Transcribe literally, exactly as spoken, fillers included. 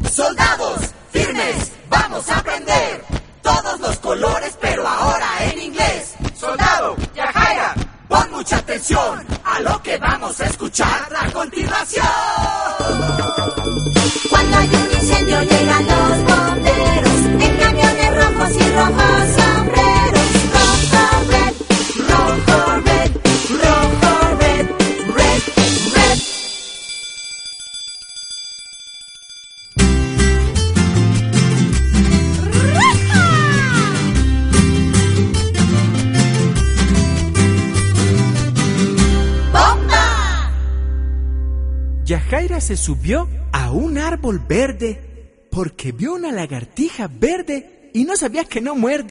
Soldados, firmes, vamos a aprender todos los colores, pero ahora en inglés. Soldado, Yajaira, pon mucha atención a lo que vamos a escuchar a continuación. Cuando hay un incendio llegan los bomberos en camiones rojos y rojos sombreros. Rojo, red, rojo, red, rojo, red, red, red. ¡Bomba! Yajaira se subió a un árbol verde porque vio una lagartija verde y no sabía que no muerde.